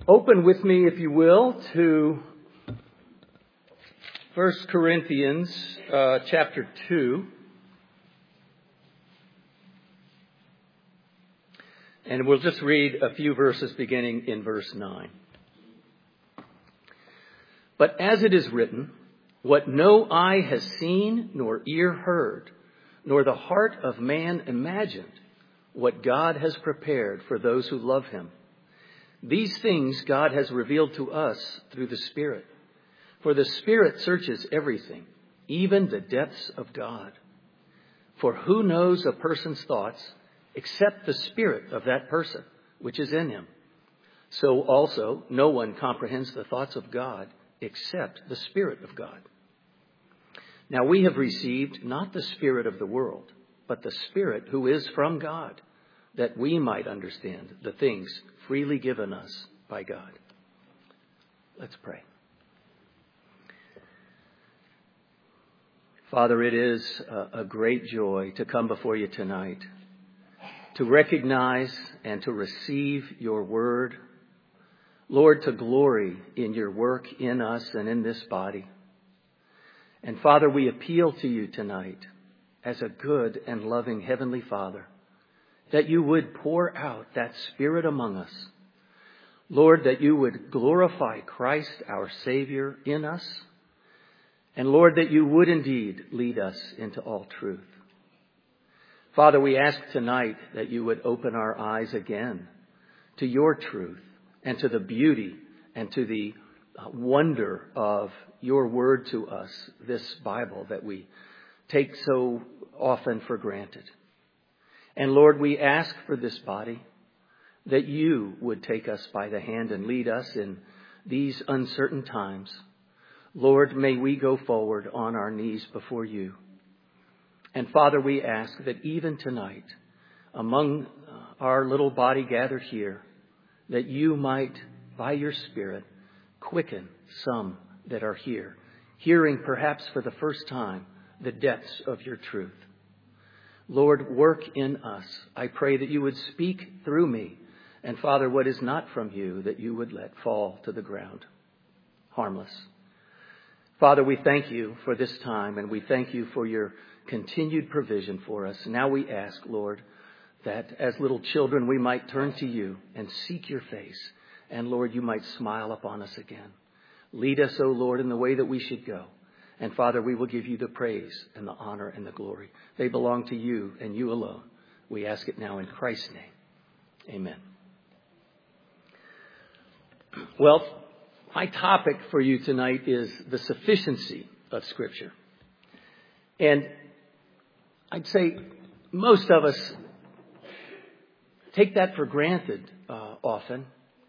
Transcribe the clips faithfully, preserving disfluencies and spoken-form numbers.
Open with me, if you will, to First Corinthians uh, chapter two. And we'll just read a few verses beginning in verse nine. But as it is written, what no eye has seen, nor ear heard, nor the heart of man imagined, what God has prepared for those who love him. These things God has revealed to us through the Spirit. For the Spirit searches everything, even the depths of God. For who knows a person's thoughts except the spirit of that person, which is in him? So also, no one comprehends the thoughts of God except the Spirit of God. Now we have received not the spirit of the world, but the Spirit who is from God, that we might understand the things freely given us by God. Let's pray. Father, it is a great joy to come before you tonight, to recognize and to receive your word. Lord, to glory in your work in us and in this body. And Father, we appeal to you tonight as a good and loving Heavenly Father, that you would pour out that Spirit among us. Lord, that you would glorify Christ, our Savior, in us. And Lord, that you would indeed lead us into all truth. Father, we ask tonight that you would open our eyes again to your truth and to the beauty and to the wonder of your word to us, this Bible that we take so often for granted. And Lord, we ask for this body that you would take us by the hand and lead us in these uncertain times. Lord, may we go forward on our knees before you. And Father, we ask that even tonight, among our little body gathered here, that you might, by your Spirit, quicken some that are here, hearing perhaps for the first time the depths of your truth. Lord, work in us. I pray that you would speak through me. And Father, what is not from you, that you would let fall to the ground, harmless. Father, we thank you for this time, and we thank you for your continued provision for us. Now we ask, Lord, that as little children we might turn to you and seek your face. And Lord, you might smile upon us again. Lead us, O Lord, in the way that we should go. And Father, we will give you the praise and the honor and the glory. They belong to you and you alone. We ask it now in Christ's name. Amen. Well, my topic for you tonight is the sufficiency of Scripture. And I'd say most of us take that for granted uh, often.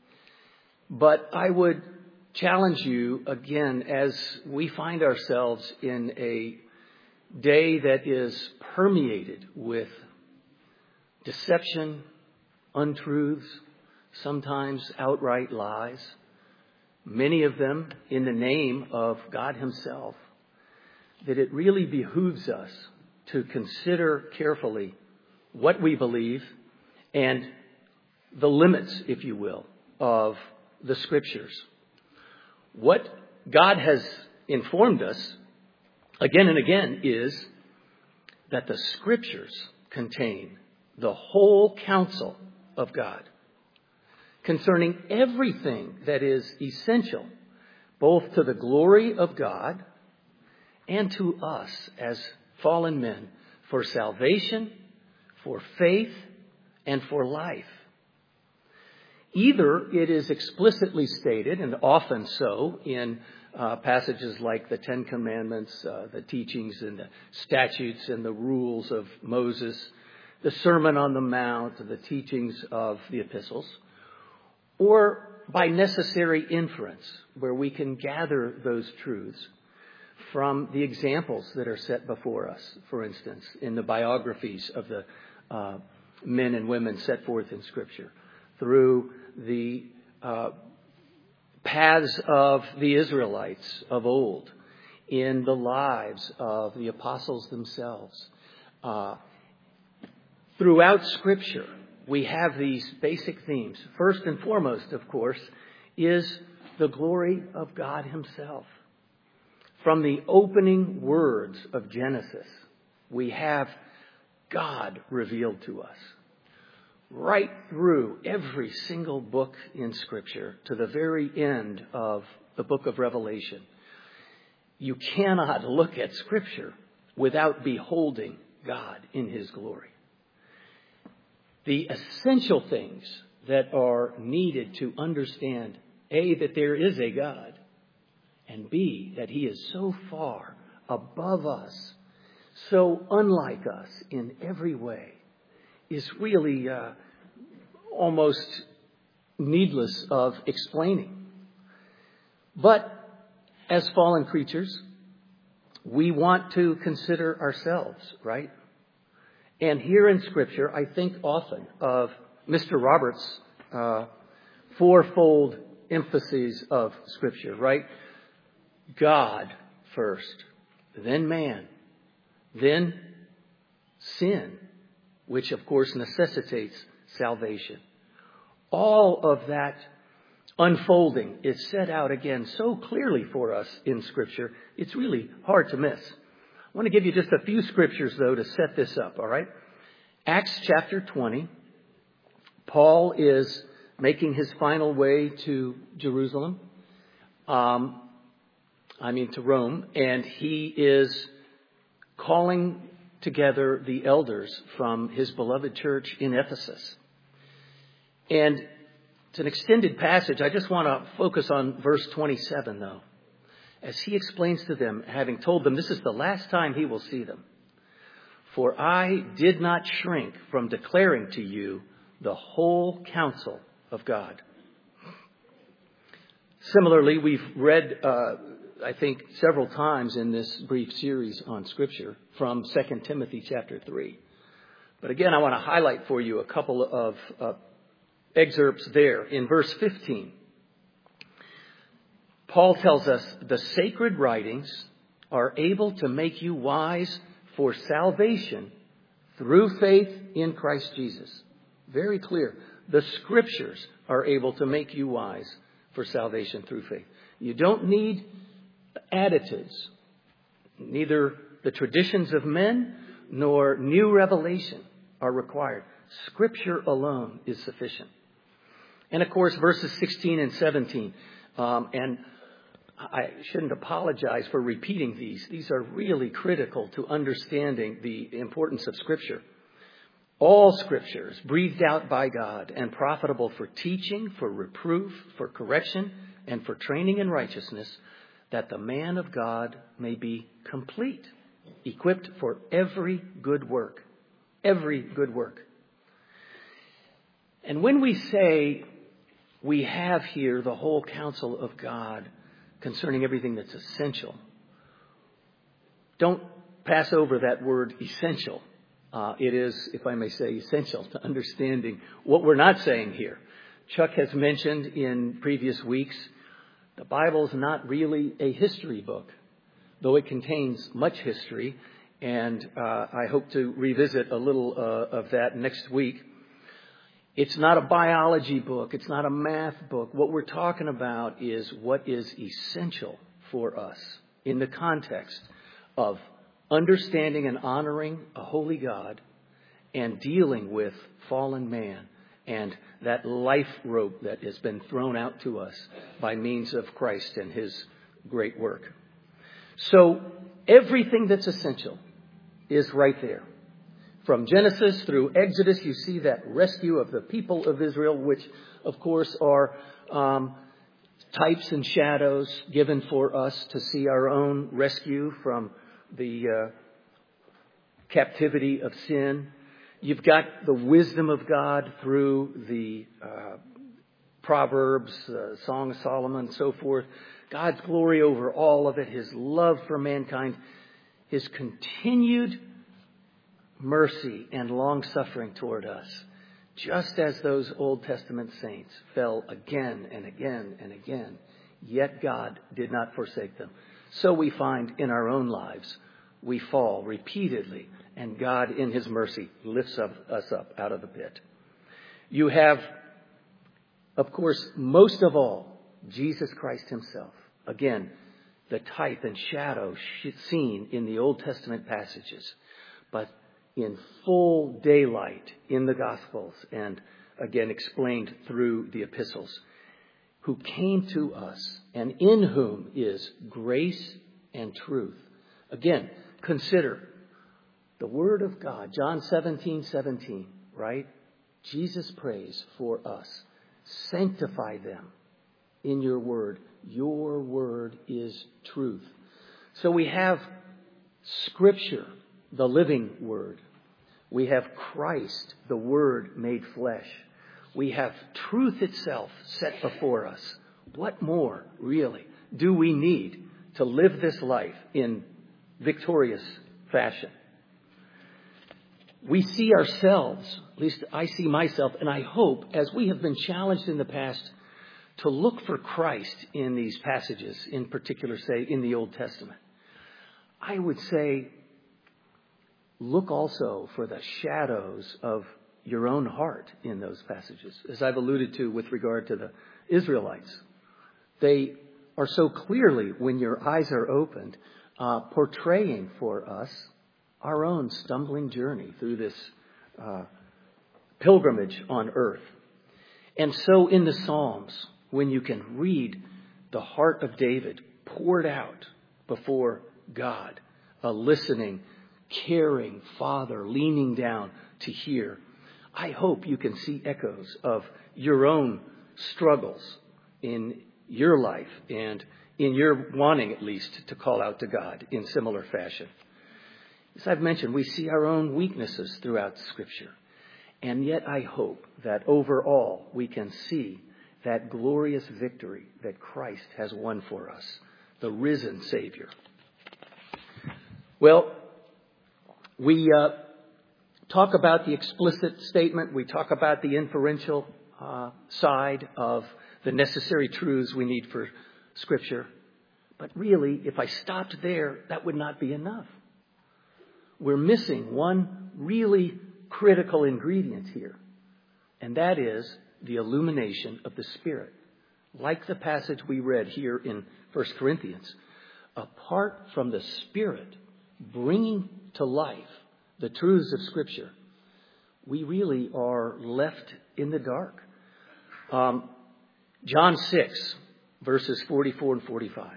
But I would challenge you again as we find ourselves in a day that is permeated with deception, untruths, sometimes outright lies, many of them in the name of God himself, that it really behooves us to consider carefully what we believe and the limits, if you will, of the Scriptures. What God has informed us again and again is that the Scriptures contain the whole counsel of God concerning everything that is essential, both to the glory of God and to us as fallen men, for salvation, for faith, and for life. Either it is explicitly stated, and often so, in uh, passages like the Ten Commandments, uh, the teachings and the statutes and the rules of Moses, the Sermon on the Mount, the teachings of the epistles, or by necessary inference, where we can gather those truths from the examples that are set before us, for instance, in the biographies of the uh, men and women set forth in Scripture, through the uh, paths of the Israelites of old, in the lives of the apostles themselves. Uh, throughout Scripture, we have these basic themes. First and foremost, of course, is the glory of God himself. From the opening words of Genesis, we have God revealed to us. Right through every single book in Scripture to the very end of the book of Revelation, you cannot look at Scripture without beholding God in his glory. The essential things that are needed to understand, A, that there is a God, and B, that he is so far above us, so unlike us in every way, is really uh, almost needless of explaining. But as fallen creatures, we want to consider ourselves, right? And here in Scripture, I think often of Mister Roberts' uh, fourfold emphases of Scripture, right? God first, then man, then sin, which of course necessitates salvation. All of that unfolding is set out again so clearly for us in Scripture, it's really hard to miss. I want to give you just a few scriptures, though, to set this up, all right? Acts chapter twenty. Paul is making his final way to Jerusalem. Um, I mean to Rome. And he is calling together the elders from his beloved church in Ephesus. And it's an extended passage. I just want to focus on verse twenty-seven, though. As he explains to them, having told them this is the last time he will see them. For I did not shrink from declaring to you the whole counsel of God. Similarly, we've read, uh, I think, several times in this brief series on Scripture from Second Timothy chapter three. But again, I want to highlight for you a couple of uh, excerpts there. In verse fifteen, Paul tells us the sacred writings are able to make you wise for salvation through faith in Christ Jesus. Very clear. The Scriptures are able to make you wise for salvation through faith. You don't need additives. Neither the traditions of men nor new revelation are required. Scripture alone is sufficient. And of course, verses sixteen and seventeen. Um, and I shouldn't apologize for repeating these. These are really critical to understanding the importance of Scripture. All Scripture is breathed out by God and profitable for teaching, for reproof, for correction, and for training in righteousness, that the man of God may be complete, equipped for every good work. Every good work. And when we say we have here the whole counsel of God concerning everything that's essential, don't pass over that word essential. Uh, it is, if I may say, essential to understanding what we're not saying here. Chuck has mentioned in previous weeks, the Bible's not really a history book, though it contains much history, and uh, I hope to revisit a little uh, of that next week. It's not a biology book. It's not a math book. What we're talking about is what is essential for us in the context of understanding and honoring a holy God and dealing with fallen man and that life rope that has been thrown out to us by means of Christ and his great work. So everything that's essential is right there. From Genesis through Exodus, you see that rescue of the people of Israel, which, of course, are um, types and shadows given for us to see our own rescue from the uh, captivity of sin. You've got the wisdom of God through the uh, Proverbs, uh, Song of Solomon, and so forth. God's glory over all of it, his love for mankind, his continued mercy and long-suffering toward us, just as those Old Testament saints fell again and again and again, yet God did not forsake them. So we find in our own lives, we fall repeatedly, and God in his mercy lifts up, us up out of the pit. You have, of course, most of all, Jesus Christ himself. Again, the type and shadow seen in the Old Testament passages, but in full daylight in the Gospels and again explained through the epistles, who came to us and in whom is grace and truth. Again, consider the Word of God, John seventeen seventeen, right? Jesus prays for us. Sanctify them in your word. Your word is truth. So we have Scripture, the living word. We have Christ, the Word made flesh. We have truth itself set before us. What more, really, do we need to live this life in victorious fashion? We see ourselves, at least I see myself, and I hope, as we have been challenged in the past, to look for Christ in these passages, in particular, say, in the Old Testament. I would say, look also for the shadows of your own heart in those passages, as I've alluded to with regard to the Israelites. They are so clearly, when your eyes are opened, uh, portraying for us our own stumbling journey through this uh, pilgrimage on earth. And so in the Psalms, when you can read the heart of David poured out before God, a listening, caring Father leaning down to hear, I hope you can see echoes of your own struggles in your life and in your wanting, at least, to call out to God in similar fashion. As I've mentioned, we see our own weaknesses throughout Scripture. And yet I hope that overall we can see that glorious victory that Christ has won for us, the risen Savior. Well, we uh, talk about the explicit statement. We talk about the inferential uh, side of the necessary truths we need for Scripture. But really, if I stopped there, that would not be enough. We're missing one really critical ingredient here, and that is the illumination of the Spirit. Like the passage we read here in First Corinthians, apart from the Spirit bringing to life the truths of Scripture, we really are left in the dark. Um, John six, verses forty-four and forty-five.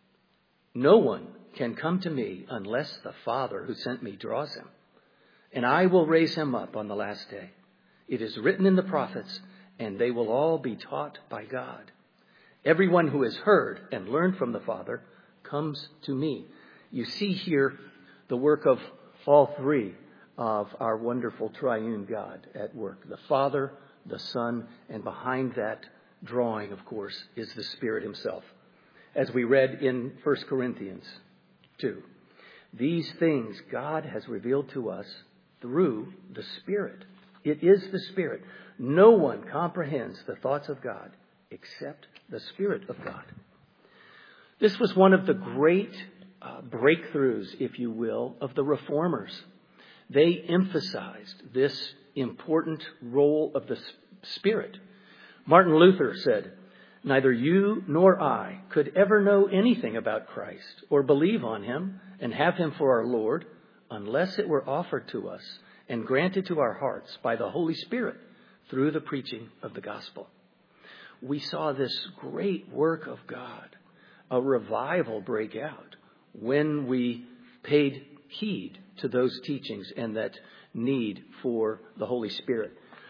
No one can come to me unless the Father who sent me draws him, and I will raise him up on the last day. It is written in the prophets, and they will all be taught by God. Everyone who has heard and learned from the Father comes to me. You see here the work of all three of our wonderful triune God at work. The Father, the Son, and behind that drawing, of course, is the Spirit himself. As we read in First Corinthians two, these things God has revealed to us through the Spirit. It is the Spirit. No one comprehends the thoughts of God except the Spirit of God. This was one of the great uh, breakthroughs, if you will, of the Reformers. They emphasized this important role of the Spirit. Martin Luther said, "Neither you nor I could ever know anything about Christ or believe on him and have him for our Lord unless it were offered to us and granted to our hearts by the Holy Spirit through the preaching of the gospel." We saw this great work of God, a revival break out when we paid heed to those teachings and that need for the Holy Spirit.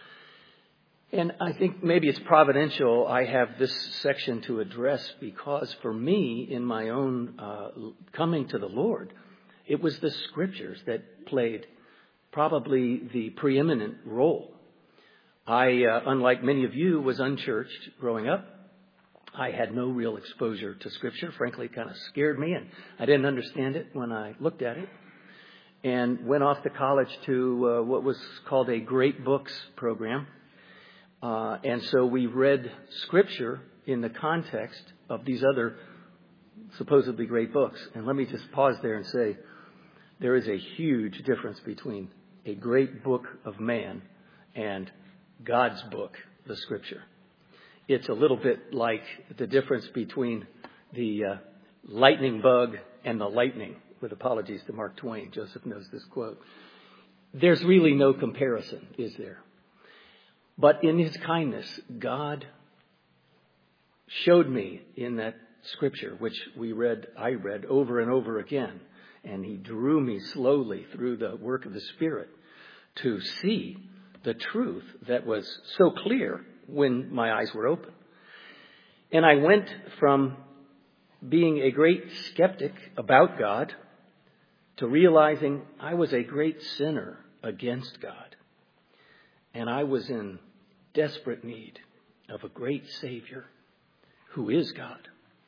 And I think maybe it's providential I have this section to address because for me, in my own uh, coming to the Lord, it was the Scriptures that played probably the preeminent role. I, uh, unlike many of you, was unchurched growing up. I had no real exposure to Scripture. Frankly, it kind of scared me, and I didn't understand it when I looked at it. And went off to college to uh, what was called a Great Books program. Uh, and so we read Scripture in the context of these other supposedly great books. And let me just pause there and say, there is a huge difference between a great book of man and God's book, the Scripture. it's a little bit like the difference between the uh, lightning bug and the lightning, with apologies to Mark Twain. Joseph knows this quote. There's really no comparison, is there? But in his kindness, God showed me in that scripture, which we read, I read over and over again, and he drew me slowly through the work of the Spirit to see the truth that was so clear when my eyes were open. And I went from being a great skeptic about God to realizing I was a great sinner against God. And I was in desperate need of a great Savior who is God.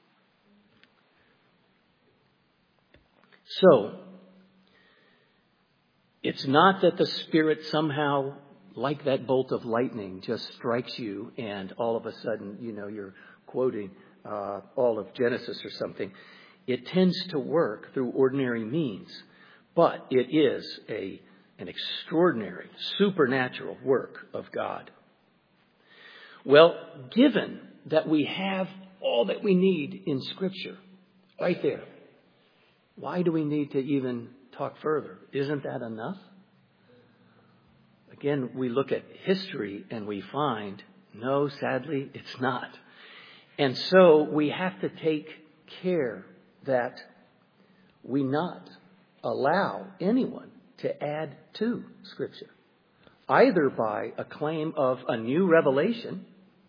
So, it's not that the Spirit somehow, like that bolt of lightning, just strikes you and all of a sudden, you know, you're quoting uh, all of Genesis or something. It tends to work through ordinary means, but it is a an extraordinary, supernatural work of God. Well, given that we have all that we need in Scripture, right there, why do we need to even talk further? Isn't that enough? Again, we look at history and we find, no, sadly, it's not. And so we have to take care that we not allow anyone to add to Scripture, either by a claim of a new revelation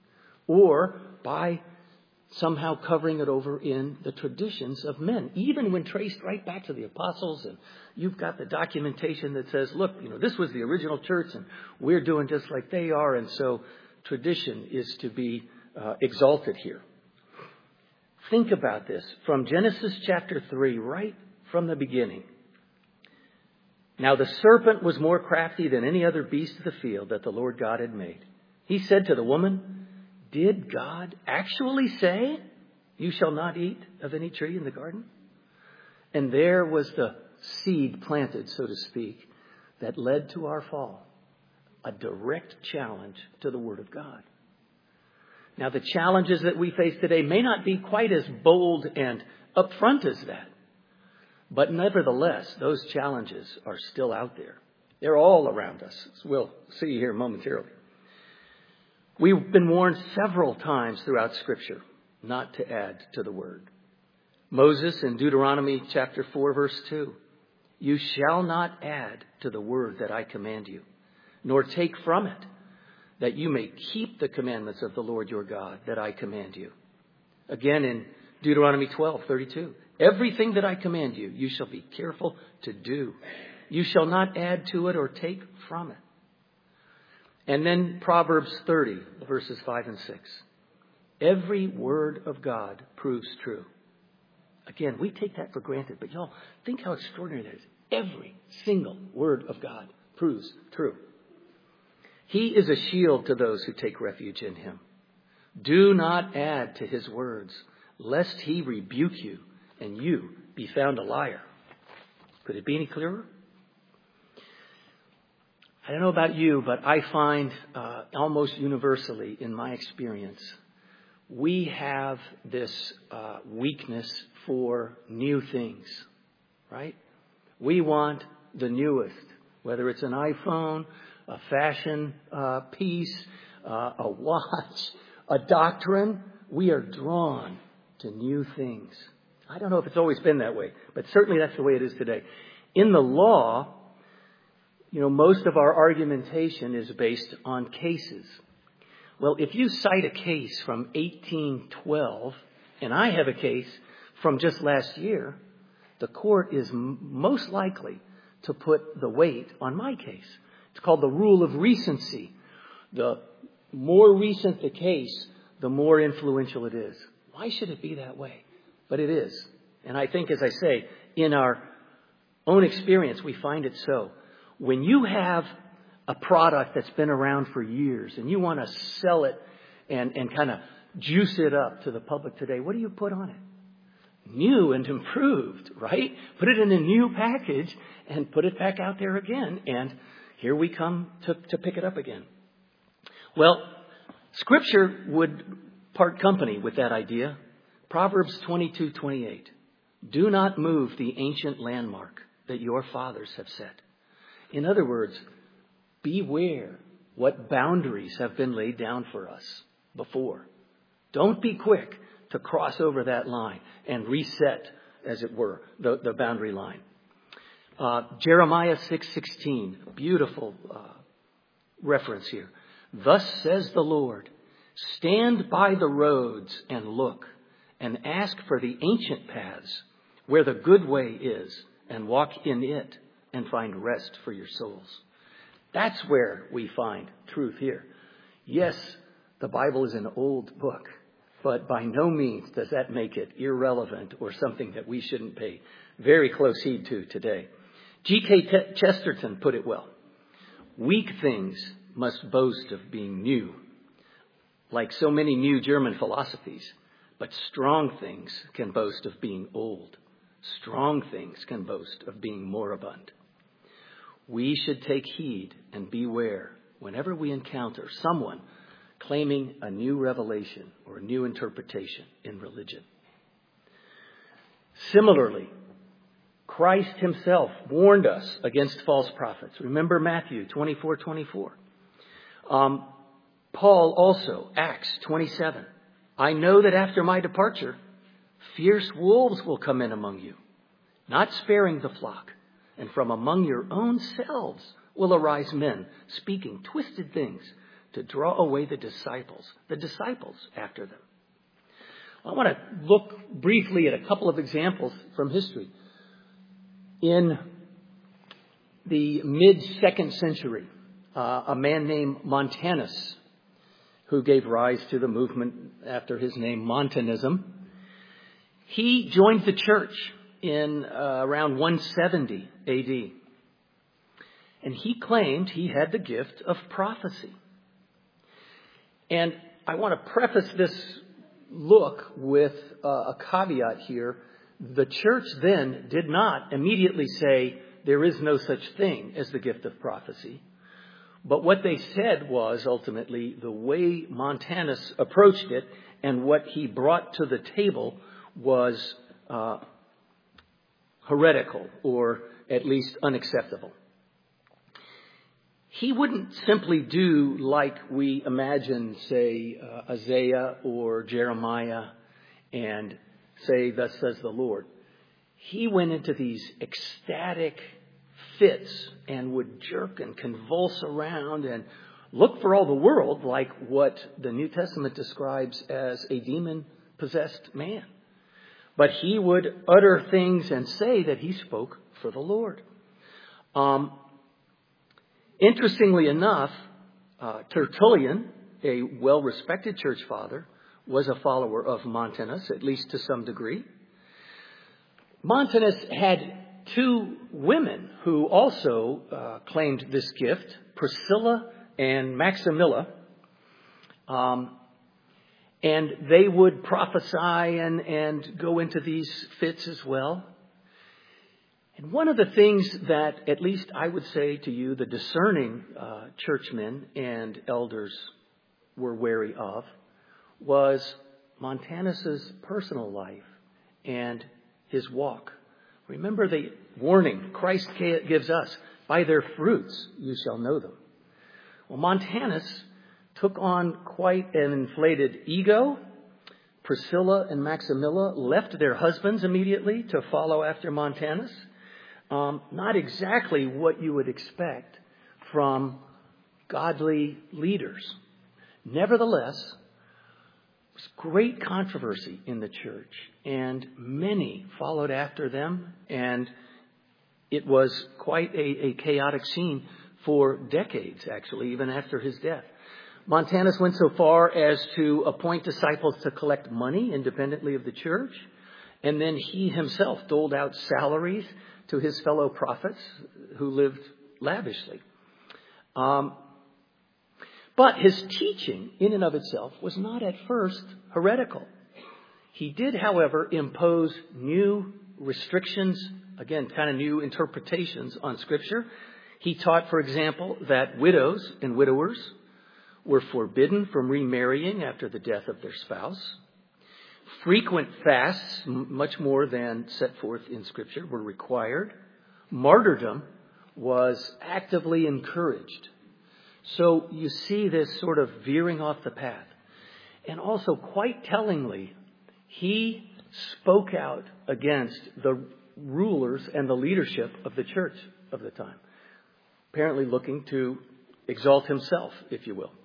or by somehow covering it over in the traditions of men, even when traced right back to the apostles. And you've got the documentation that says, look, you know, this was the original church and we're doing just like they are. And so tradition is to be uh, exalted here. Think about this from Genesis chapter three, right from the beginning. Now the serpent was more crafty than any other beast of the field that the Lord God had made. He said to the woman, did God actually say, you shall not eat of any tree in the garden? And there was the seed planted, so to speak, that led to our fall. A direct challenge to the Word of God. Now, the challenges that we face today may not be quite as bold and upfront as that. But nevertheless, those challenges are still out there. They're all around us, as we'll see here momentarily. We've been warned several times throughout Scripture not to add to the Word. Moses in Deuteronomy chapter four, verse two. You shall not add to the Word that I command you, nor take from it, that you may keep the commandments of the Lord your God that I command you. Again in Deuteronomy twelve, thirty-two. Everything that I command you, you shall be careful to do. You shall not add to it or take from it. And then Proverbs thirty, verses five and six. Every word of God proves true. Again, we take that for granted, but y'all, think how extraordinary that is. Every single word of God proves true. He is a shield to those who take refuge in him. Do not add to his words, lest he rebuke you and you be found a liar. Could it be any clearer? I don't know about you, but I find uh, almost universally in my experience, we have this uh, weakness for new things, right? We want the newest, whether it's an iPhone, a fashion uh, piece, uh, a watch, a doctrine. We are drawn to new things. I don't know if it's always been that way, but certainly that's the way it is today. In the law, you know, most of our argumentation is based on cases. Well, if you cite a case from eighteen twelve, and I have a case from just last year, the court is m- most likely to put the weight on my case. It's called the rule of recency. The more recent the case, the more influential it is. Why should it be that way? But it is. And I think, as I say, in our own experience, we find it so. When you have a product that's been around for years and you want to sell it and, and kind of juice it up to the public today, what do you put on it? New and improved, right? Put it in a new package and put it back out there again. And here we come to, to pick it up again. Well, Scripture would part company with that idea. Proverbs twenty-two twenty-eight. Do not move the ancient landmark that your fathers have set. In other words, beware what boundaries have been laid down for us before. Don't be quick to cross over that line and reset, as it were, the, the boundary line. Uh, Jeremiah six sixteen, beautiful uh, reference here. Thus says the Lord, stand by the roads and look, and ask for the ancient paths where the good way is, and walk in it and find rest for your souls. That's where we find truth here. Yes, the Bible is an old book, but by no means does that make it irrelevant or something that we shouldn't pay very close heed to today. G K Chesterton put it well. Weak things must boast of being new, like so many new German philosophies, but strong things can boast of being old. Strong things can boast of being moribund. We should take heed and beware whenever we encounter someone claiming a new revelation or a new interpretation in religion. Similarly, Christ himself warned us against false prophets. Remember Matthew twenty-four twenty-four. Um, Paul also, Acts twenty-seven. I know that after my departure, fierce wolves will come in among you, not sparing the flock. And from among your own selves will arise men speaking twisted things to draw away the disciples, the disciples after them. I want to look briefly at a couple of examples from history. In the mid-second century, uh, a man named Montanus, who gave rise to the movement after his name, Montanism, he joined the church in uh, around one seventy A D. And he claimed he had the gift of prophecy. And I want to preface this look with uh, a caveat here. The church then did not immediately say there is no such thing as the gift of prophecy. But what they said was ultimately the way Montanus approached it and what he brought to the table was uh, heretical, or at least unacceptable. He wouldn't simply do like we imagine, say, uh, Isaiah or Jeremiah and say, thus says the Lord. He went into these ecstatic fits and would jerk and convulse around and look for all the world like what the New Testament describes as a demon-possessed man. But he would utter things and say that he spoke for the Lord. Um, interestingly enough, uh, Tertullian, a well-respected church father, was a follower of Montanus, at least to some degree. Montanus had two women who also uh, claimed this gift, Priscilla and Maximilla. Um, And they would prophesy and, and go into these fits as well. And one of the things that, at least I would say to you, the discerning uh, churchmen and elders were wary of was Montanus's personal life and his walk. Remember the warning Christ gives us, by their fruits you shall know them. Well, Montanus took on quite an inflated ego. Priscilla and Maximilla left their husbands immediately to follow after Montanus. Um, not exactly what you would expect from godly leaders. Nevertheless, there was great controversy in the church, and many followed after them, and it was quite a, a chaotic scene for decades, actually, even after his death. Montanus went so far as to appoint disciples to collect money independently of the church. And then he himself doled out salaries to his fellow prophets who lived lavishly. Um, but his teaching in and of itself was not at first heretical. He did, however, impose new restrictions, again, kind of new interpretations on Scripture. He taught, for example, that widows and widowers were forbidden from remarrying after the death of their spouse. Frequent fasts, much more than set forth in Scripture, were required. Martyrdom was actively encouraged. So you see this sort of veering off the path. And also, quite tellingly, he spoke out against the rulers and the leadership of the church of the time, apparently looking to exalt himself, if you will.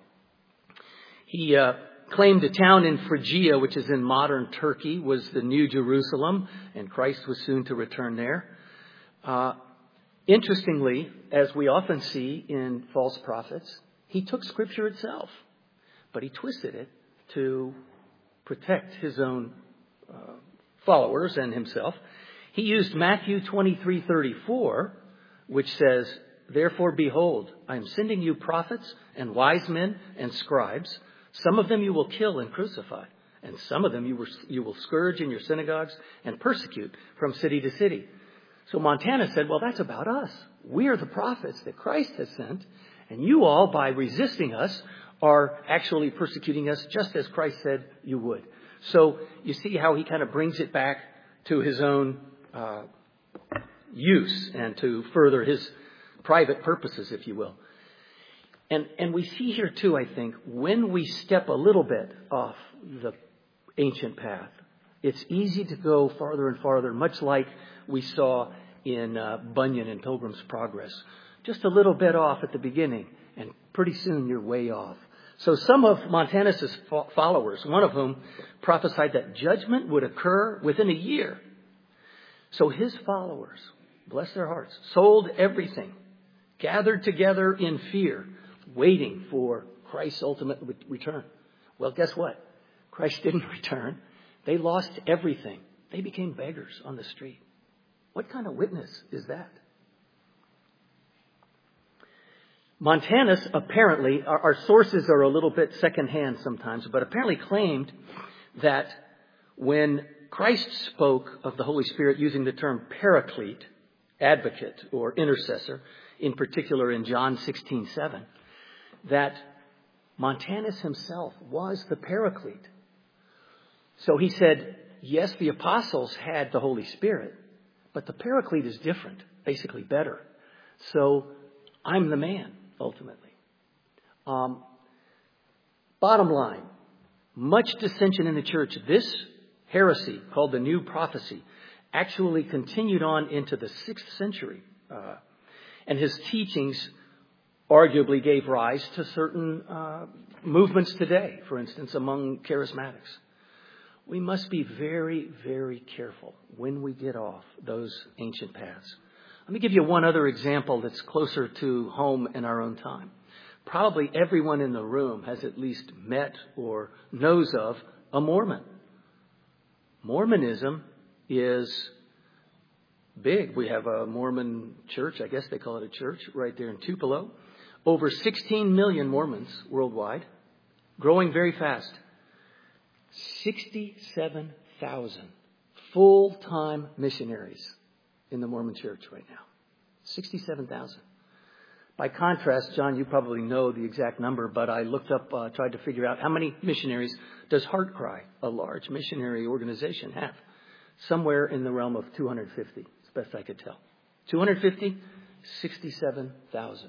He uh, claimed a town in Phrygia, which is in modern Turkey, was the New Jerusalem, and Christ was soon to return there. Uh, interestingly, as we often see in false prophets, he took Scripture itself, but he twisted it to protect his own uh, followers and himself. He used Matthew twenty-three thirty-four, which says, "Therefore, behold, I am sending you prophets and wise men and scribes. Some of them you will kill and crucify, and some of them you will, you will scourge in your synagogues and persecute from city to city." So Montana said, well, that's about us. We are the prophets that Christ has sent, and you all, by resisting us, are actually persecuting us just as Christ said you would. So you see how he kind of brings it back to his own uh, use and to further his private purposes, if you will. And and we see here too, I think, when we step a little bit off the ancient path, it's easy to go farther and farther, much like we saw in uh, Bunyan and Pilgrim's Progress. Just a little bit off at the beginning, and pretty soon you're way off. So some of Montanus' followers, one of whom prophesied that judgment would occur within a year. So his followers, bless their hearts, sold everything, gathered together in fear, waiting for Christ's ultimate return. Well, guess what? Christ didn't return. They lost everything. They became beggars on the street. What kind of witness is that? Montanus apparently, our, our sources are a little bit secondhand sometimes, but apparently claimed that when Christ spoke of the Holy Spirit using the term paraclete, advocate or intercessor, in particular in John sixteen seven, that Montanus himself was the paraclete. So he said, yes, the apostles had the Holy Spirit, but the paraclete is different, basically better. So I'm the man, ultimately. Um, bottom line, much dissension in the church. This heresy, called the New Prophecy, actually continued on into the sixth century. Uh, and his teachings arguably gave rise to certain uh, movements today, for instance, among charismatics. We must be very, very careful when we get off those ancient paths. Let me give you one other example that's closer to home in our own time. Probably everyone in the room has at least met or knows of a Mormon. Mormonism is big. We have a Mormon church, I guess they call it a church, right there in Tupelo. Over sixteen million Mormons worldwide, growing very fast. sixty-seven thousand full-time missionaries in the Mormon church right now. sixty-seven thousand. By contrast, John, you probably know the exact number, but I looked up, uh, tried to figure out how many missionaries does HeartCry, a large missionary organization, have? Somewhere in the realm of two hundred fifty, as best I could tell. two hundred fifty, sixty-seven thousand.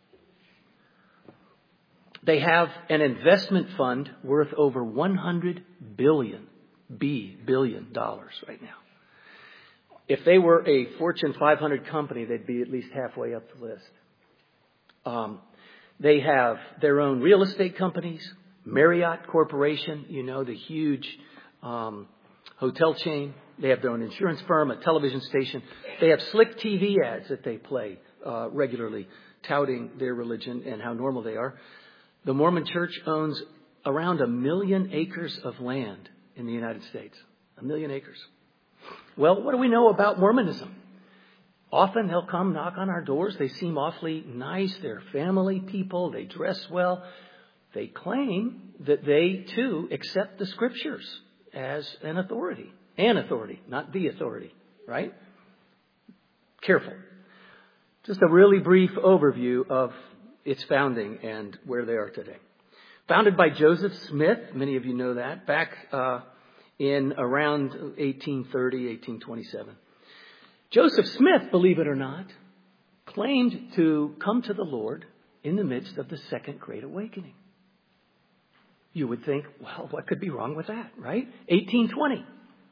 They have an investment fund worth over one hundred billion, B, billion dollars right now. If they were a Fortune five hundred company, they'd be at least halfway up the list. Um, they have their own real estate companies, Marriott Corporation, you know, the huge um, hotel chain. They have their own insurance firm, a television station. They have slick T V ads that they play uh, regularly, touting their religion and how normal they are. The Mormon Church owns around a million acres of land in the United States. A million acres. Well, what do we know about Mormonism? Often they'll come knock on our doors. They seem awfully nice. They're family people. They dress well. They claim that they, too, accept the Scriptures as an authority. An authority, not the authority, right? Careful. Just a really brief overview of its founding and where they are today. Founded by Joseph Smith, many of you know that, back uh, in around eighteen thirty, eighteen twenty-seven. Joseph Smith, believe it or not, claimed to come to the Lord in the midst of the Second Great Awakening. You would think, well, what could be wrong with that, right? eighteen twenty.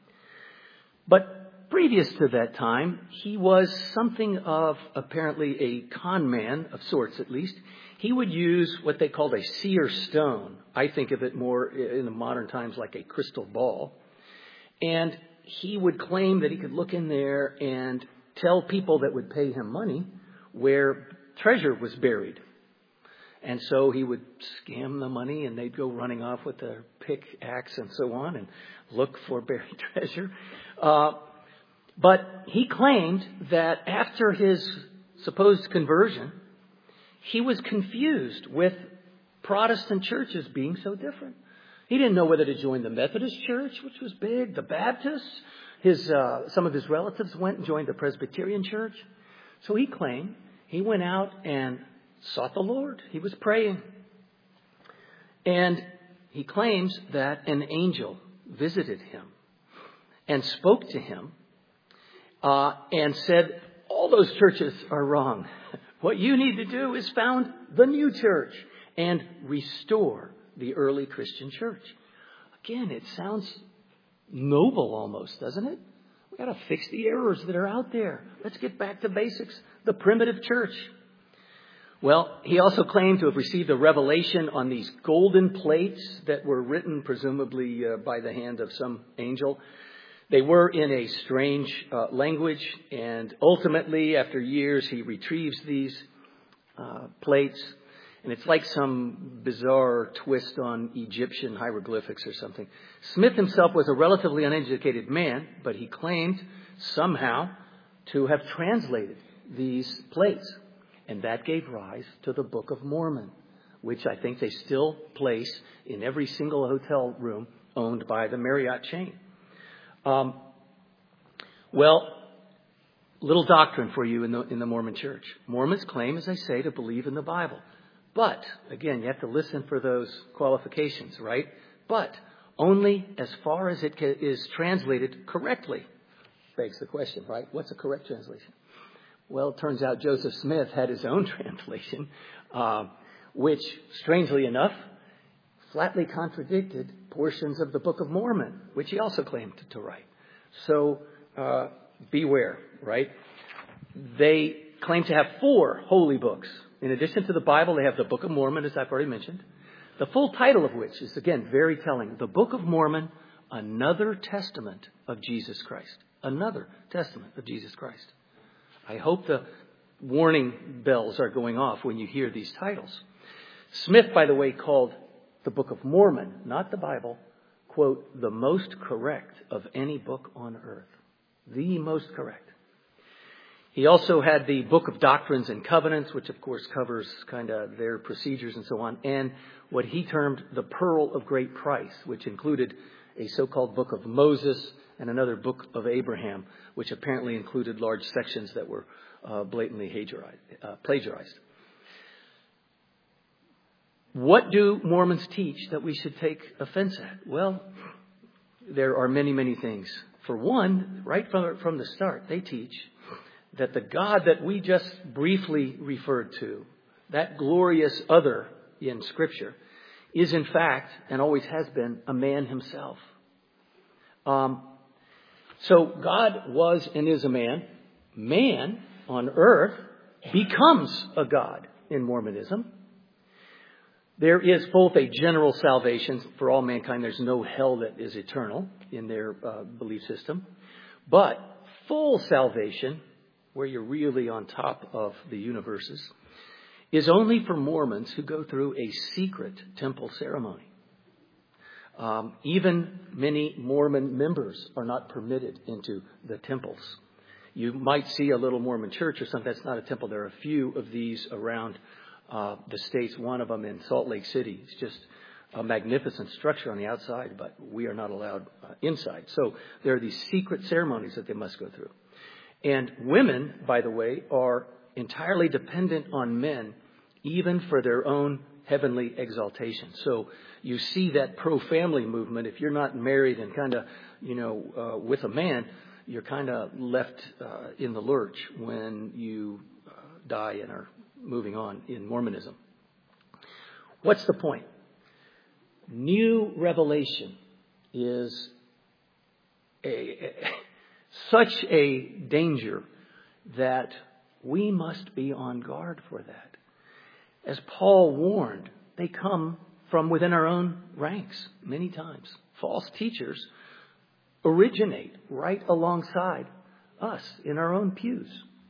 But previous to that time, he was something of apparently a con man, of sorts at least. He would use what they called a seer stone. I think of it more in the modern times like a crystal ball. And he would claim that he could look in there and tell people that would pay him money where treasure was buried. And so he would scam the money and they'd go running off with their pickaxe and so on and look for buried treasure. Uh, but he claimed that after his supposed conversion, he was confused with Protestant churches being so different. He didn't know whether to join the Methodist Church, which was big, the Baptists. His, uh, some of his relatives went and joined the Presbyterian Church. So he claimed he went out and sought the Lord. He was praying. And he claims that an angel visited him and spoke to him uh, and said, all those churches are wrong. What you need to do is found the new church and restore the early Christian church. Again, it sounds noble almost, doesn't it? We've got to fix the errors that are out there. Let's get back to basics. The primitive church. Well, he also claimed to have received a revelation on these golden plates that were written presumably uh, by the hand of some angel. They were in a strange uh, language, and ultimately, after years, he retrieves these uh, plates. And it's like some bizarre twist on Egyptian hieroglyphics or something. Smith himself was a relatively uneducated man, but he claimed somehow to have translated these plates. And that gave rise to the Book of Mormon, which I think they still place in every single hotel room owned by the Marriott chain. Um, well, little doctrine for you in the, in the Mormon church. Mormons claim, as I say, to believe in the Bible. But, again, you have to listen for those qualifications, right? But only as far as it is translated correctly. Begs the question, right? What's a correct translation? Well, it turns out Joseph Smith had his own translation, uh, which, strangely enough, flatly contradicted portions of the Book of Mormon, which he also claimed to, to write. So, uh, beware, right? They claim to have four holy books. In addition to the Bible, they have the Book of Mormon, as I've already mentioned. The full title of which is, again, very telling. The Book of Mormon, Another Testament of Jesus Christ. Another Testament of Jesus Christ. I hope the warning bells are going off when you hear these titles. Smith, by the way, called the Book of Mormon, not the Bible, quote, the most correct of any book on earth. The most correct. He also had the Book of Doctrines and Covenants, which of course covers kind of their procedures and so on, and what he termed the Pearl of Great Price, which included a so-called Book of Moses and another Book of Abraham, which apparently included large sections that were uh, blatantly uh, plagiarized. What do Mormons teach that we should take offense at? Well, there are many, many things. For one, right from, from the start, they teach that the God that we just briefly referred to, that glorious other in Scripture, is in fact, and always has been, a man himself. Um, so God was and is a man. Man on earth becomes a God in Mormonism. There is both a general salvation for all mankind. There's no hell that is eternal in their uh, belief system. But full salvation, where you're really on top of the universes, is only for Mormons who go through a secret temple ceremony. Um, even many Mormon members are not permitted into the temples. You might see a little Mormon church or something. That's not a temple. There are a few of these around uh, the states. One of them in Salt Lake City. It's just a magnificent structure on the outside, but we are not allowed uh, inside. So there are these secret ceremonies that they must go through. And women, by the way, are entirely dependent on men, even for their own heavenly exaltation. So you see that pro-family movement. If you're not married and kind of, you know, uh, with a man, you're kind of left uh, in the lurch when you uh, die and are moving on in Mormonism. What's the point? New revelation is a, a, such a danger that we must be on guard for that. As Paul warned, they come from within our own ranks many times. False teachers originate right alongside us in our own pews.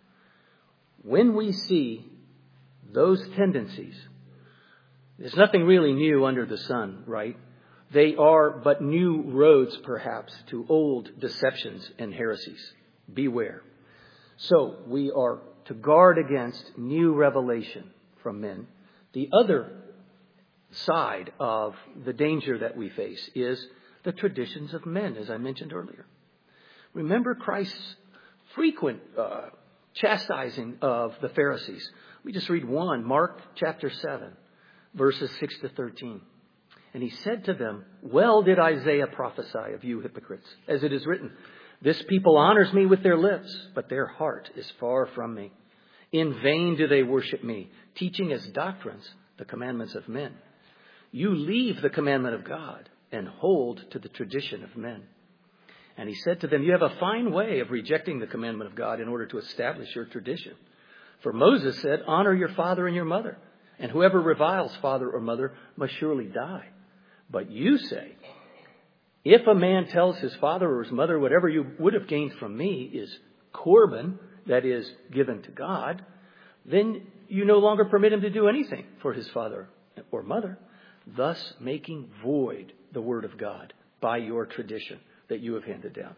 When we see those tendencies, there's nothing really new under the sun, right? They are but new roads, perhaps, to old deceptions and heresies. Beware. So we are to guard against new revelation from men. The other side of the danger that we face is the traditions of men, as I mentioned earlier. Remember Christ's frequent uh, chastising of the Pharisees. We just read one, Mark chapter seven, verses six to thirteen. And he said to them, "Well did Isaiah prophesy of you hypocrites, as it is written, 'This people honors me with their lips, but their heart is far from me. In vain do they worship me, teaching as doctrines the commandments of men. You leave the commandment of God and hold to the tradition of men.' And he said to them, 'You have a fine way of rejecting the commandment of God in order to establish your tradition. For Moses said, honor your father and your mother, and whoever reviles father or mother must surely die. But you say, if a man tells his father or his mother, whatever you would have gained from me is Corban, that is, given to God, then you no longer permit him to do anything for his father or mother, thus making void the word of God by your tradition that you have handed down."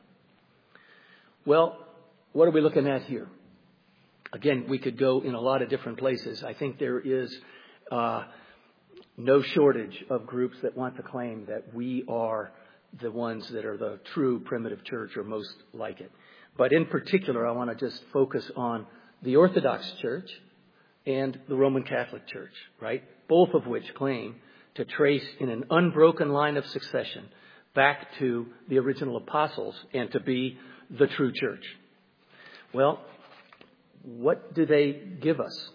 Well, what are we looking at here? Again, we could go in a lot of different places. I think there is uh, no shortage of groups that want to claim that we are the ones that are the true primitive church or most like it. But in particular, I want to just focus on the Orthodox Church and the Roman Catholic Church, right? Both of which claim to trace in an unbroken line of succession back to the original apostles and to be the true church. Well, what do they give us?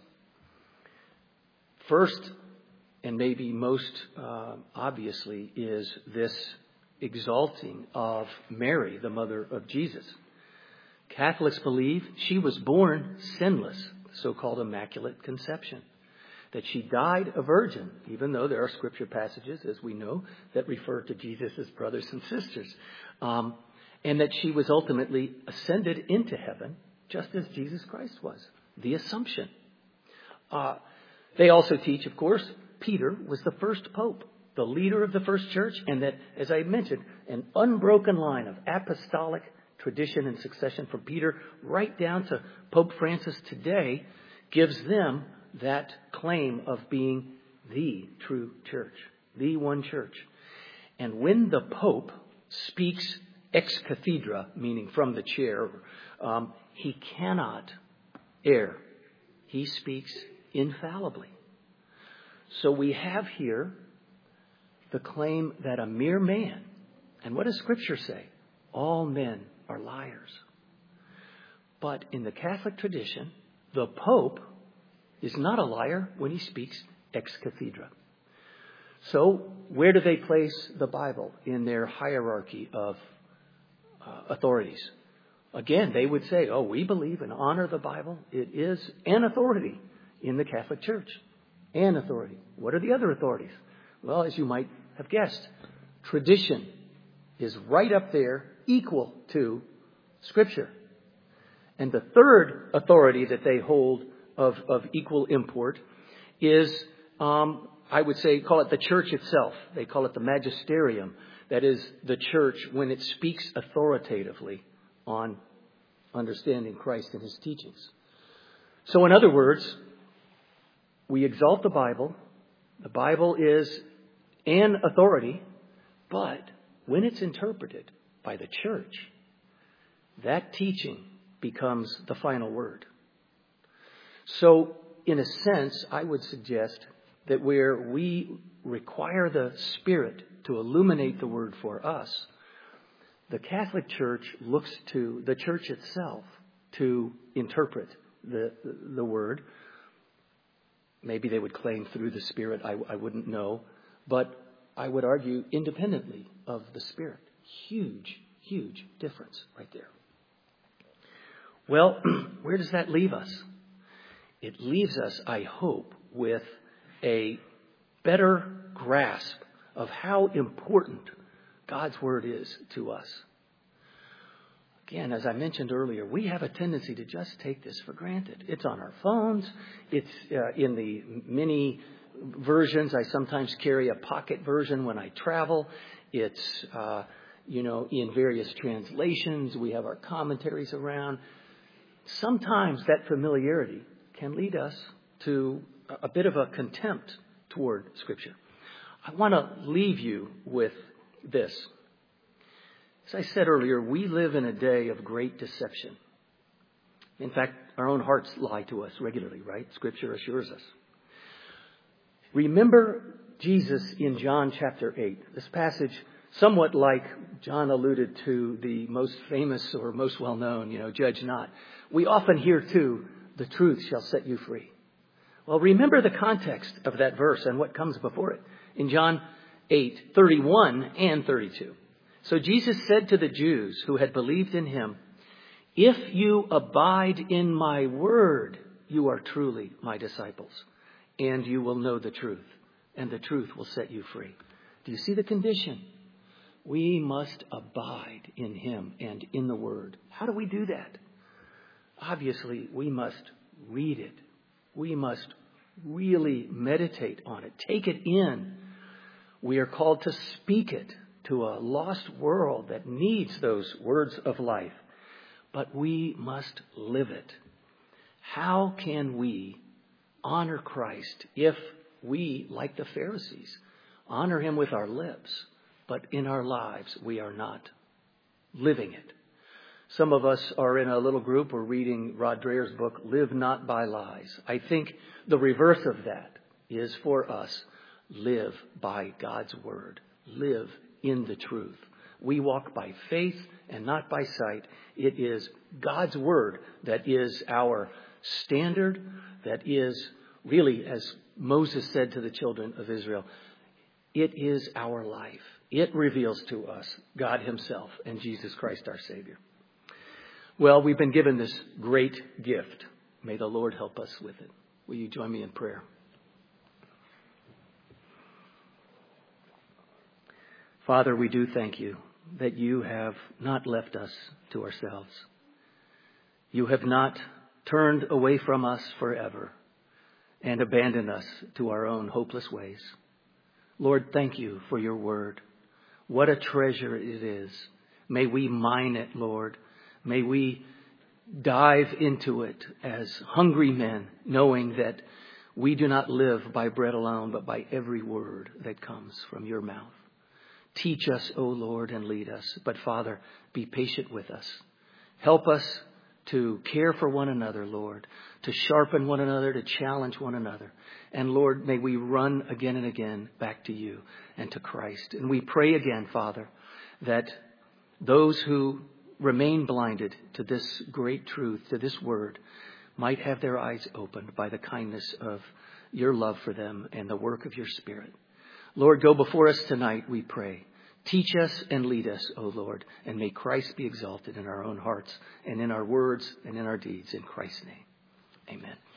First, and maybe most uh, obviously, is this exalting of Mary, the mother of Jesus. Catholics believe she was born sinless, so-called Immaculate Conception, that she died a virgin, even though there are scripture passages, as we know, that refer to Jesus' brothers and sisters, um, and that she was ultimately ascended into heaven, just as Jesus Christ was, the Assumption. Uh, they also teach, of course, Peter was the first pope, the leader of the first church, and that, as I mentioned, an unbroken line of apostolic tradition and succession from Peter right down to Pope Francis today gives them that claim of being the true church, the one church. And when the Pope speaks ex cathedra, meaning from the chair, um, he cannot err. He speaks infallibly. So we have here the claim that a mere man, and what does Scripture say? All men are liars. But in the Catholic tradition, the Pope is not a liar when he speaks ex cathedra. So where do they place the Bible in their hierarchy of uh, authorities? Again, they would say, oh, we believe and honor the Bible. It is an authority in the Catholic Church. An authority. What are the other authorities? Well, as you might have guessed, tradition is right up there, equal to Scripture. And the third authority that they hold of, of equal import is, um, I would say, call it the church itself. They call it the magisterium. That is the church when it speaks authoritatively on understanding Christ and his teachings. So in other words, we exalt the Bible. The Bible is an authority, but when it's interpreted by the church, that teaching becomes the final word. So, in a sense, I would suggest that where we require the Spirit to illuminate the Word for us, the Catholic Church looks to the Church itself to interpret the, the Word. Maybe they would claim through the Spirit, I, I wouldn't know. But I would argue independently of the Spirit. Huge, huge difference right there. Well, where does that leave us? It leaves us, I hope, with a better grasp of how important God's Word is to us. Again, as I mentioned earlier, we have a tendency to just take this for granted. It's on our phones. It's uh, in the many versions. I sometimes carry a pocket version when I travel. It's, uh, you know, in various translations. We have our commentaries around. Sometimes that familiarity can lead us to a bit of a contempt toward Scripture. I want to leave you with this. As I said earlier, we live in a day of great deception. In fact, our own hearts lie to us regularly, right? Scripture assures us. Remember Jesus in John chapter eight. This passage, somewhat like John alluded to the most famous or most well-known, you know, judge not. We often hear too, the truth shall set you free. Well, remember the context of that verse and what comes before it. In John eight, thirty-one and thirty-two. So Jesus said to the Jews who had believed in him, if you abide in my word, you are truly my disciples, and you will know the truth, and the truth will set you free. Do you see the condition? We must abide in him and in the word. How do we do that? Obviously, we must read it. We must really meditate on it. Take it in. We are called to speak it to a lost world that needs those words of life. But we must live it. How can we honor Christ if we, like the Pharisees, honor him with our lips, but in our lives we are not living it? Some of us are in a little group. We're reading Rod Dreher's book, Live Not by Lies. I think the reverse of that is for us, live by God's word. Live in the truth. We walk by faith and not by sight. It is God's word that is our standard, that is really, as Moses said to the children of Israel, it is our life. It reveals to us God himself and Jesus Christ our Savior. Well, we've been given this great gift. May the Lord help us with it. Will you join me in prayer? Father, we do thank you that you have not left us to ourselves. You have not turned away from us forever and abandoned us to our own hopeless ways. Lord, thank you for your word. What a treasure it is. May we mine it, Lord. May we dive into it as hungry men, knowing that we do not live by bread alone, but by every word that comes from your mouth. Teach us, O Lord, and lead us. But Father, be patient with us. Help us to care for one another, Lord, to sharpen one another, to challenge one another. And Lord, may we run again and again back to you and to Christ. And we pray again, Father, that those who remain blinded to this great truth, to this word, might have their eyes opened by the kindness of your love for them and the work of your Spirit. Lord, go before us tonight, we pray. Teach us and lead us, O Lord, and may Christ be exalted in our own hearts and in our words and in our deeds. In Christ's name, amen.